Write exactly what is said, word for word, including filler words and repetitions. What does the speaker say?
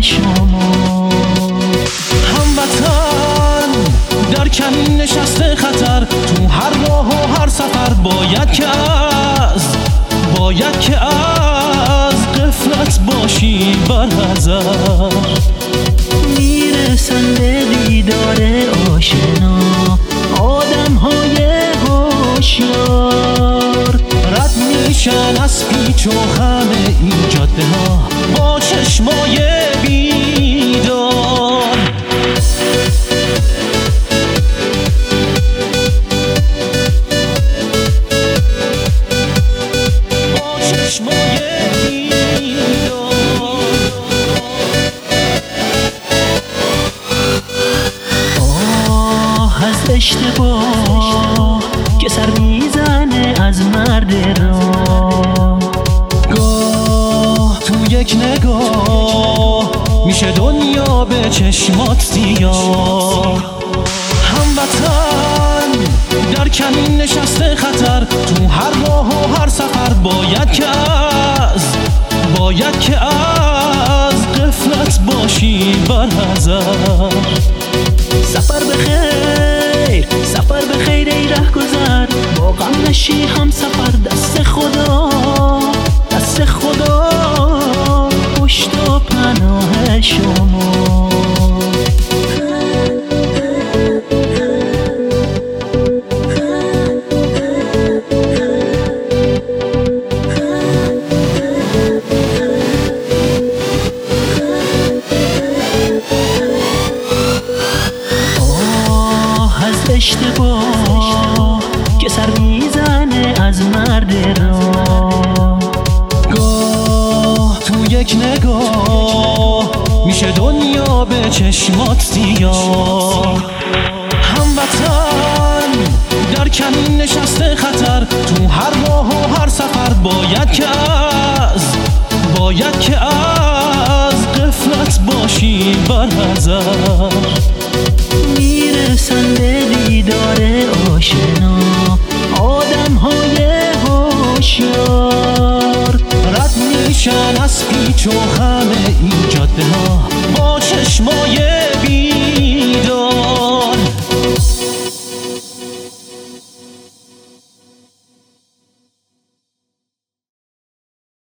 شما. هموطن در کمین نشسته خطر، تو هر راه و هر سفر باید که از باید که از غفلت باشی برحذر. میرسن به دیدار آشنا آدم های هوشیار، رد میشن از پیچ و خم این جاده ها با چشمای بیدار. با چشمای بیدار. آه از اشتباه که سر میزنه از مرد راه. گاه تو یک نگاه میشه دنیا به چشمات سیاه. هموطن در کمین نشسته خطر، تو هر راه و هر سفر باید که از باید که از غفلت باشی برحذر. سفر بخیر سفر بخیر ای ره گذر، با غم نشی هم سفر دست خدا دست خدا پشت و پناه شما. اشتباه که سر میزنه از مرد راه. گاه تو یک نگاه میشه دنیا به چشمات سیاه. هموطن در کمین نشسته خطر، تو هر راه و هر سفر باید که از باید که از غفلت باشی برحذر. میرسن به دیدار آشنا آدم های هوشیار، رد میشن از پیچ و خم این جاده ها با چشمای